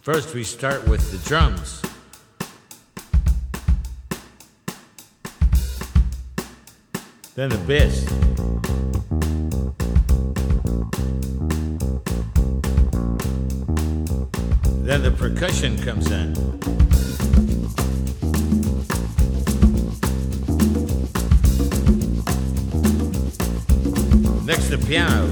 First, we start with the drums. Then the bass. Then the percussion comes in. Next, the piano.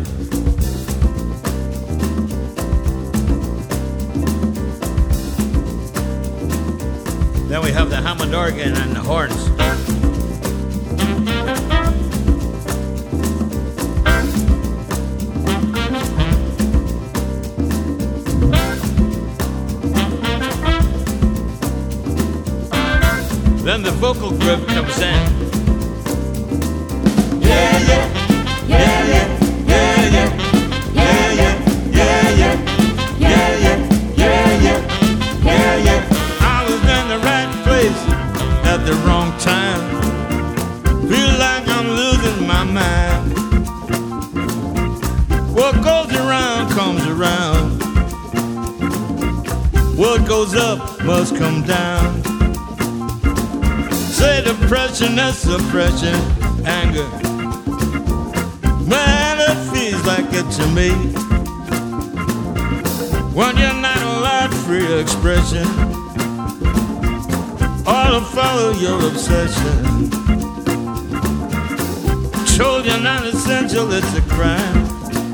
Then we have the Hammond organ and the horns. Then the vocal group comes in. Yeah, yeah, yeah, yeah, yeah, yeah, yeah, yeah, yeah, yeah, yeah, yeah, yeah, yeah, yeah. I was in the right place at the wrong time. Feel like I'm losing my mind. What goes around comes around. What goes up must come down. Say depression, that's suppression, anger. Man, it feels like it to me. When you're not allowed free expression, or to follow your obsession. Told you're not essential, it's a crime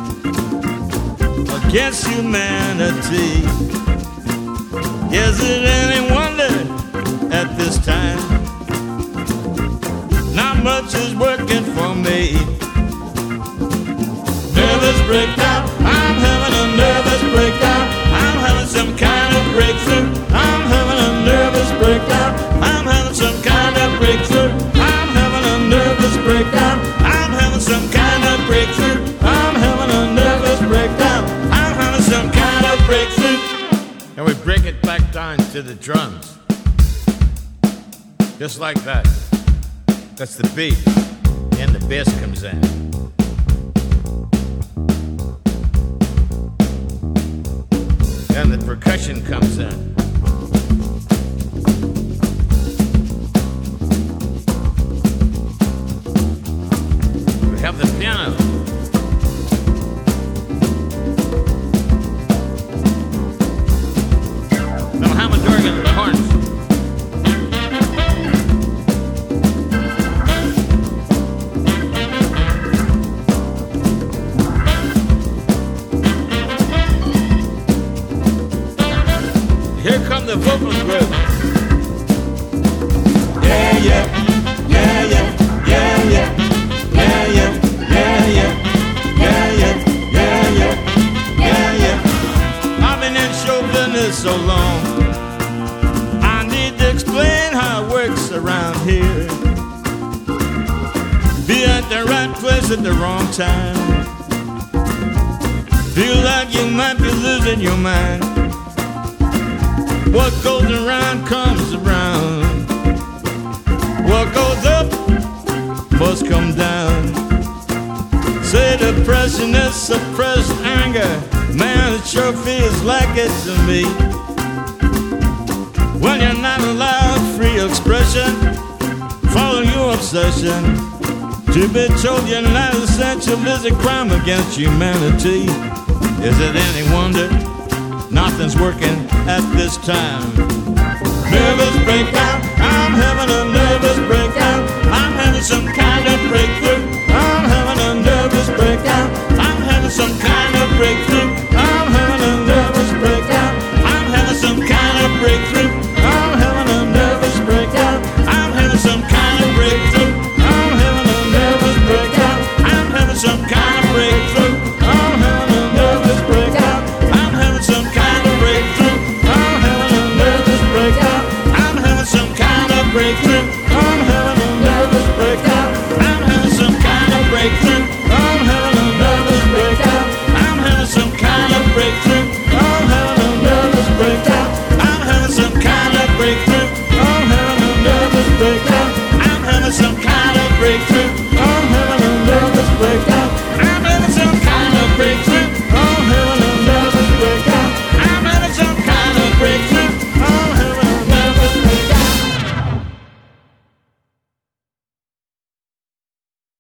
against humanity. Is it any wonder at this time? Not much is working for me. Nervous breakdown, I'm having a nervous breakdown. I'm having some kind of breakthrough. I'm having a nervous breakdown. I'm having some kind of breakthrough. I'm having a nervous breakdown. I'm having some kind of breakthrough. I'm having a nervous breakdown. I'm having some kind of breakthrough. And we break it back down to the drums. Just like that. That's the beat, and the bass comes in. And the percussion comes in. We have the piano. The Hammond organ and the horns. Here come the vocal group. Yeah, yeah, yeah, yeah, yeah, yeah, yeah, yeah, yeah, yeah, yeah, yeah, yeah, yeah, yeah, yeah. I've been in show business so long, I need to explain how it works around here. Be at the right place at the wrong time. Feel like you might be losing your mind. What goes around comes around. What goes up must come down. Say depression is suppressed anger. Man, it sure feels like it to me. When you're not allowed free expression, follow your obsession. To be told you're not essential is a crime against humanity. Is it any wonder nothing's working at this time? Nervous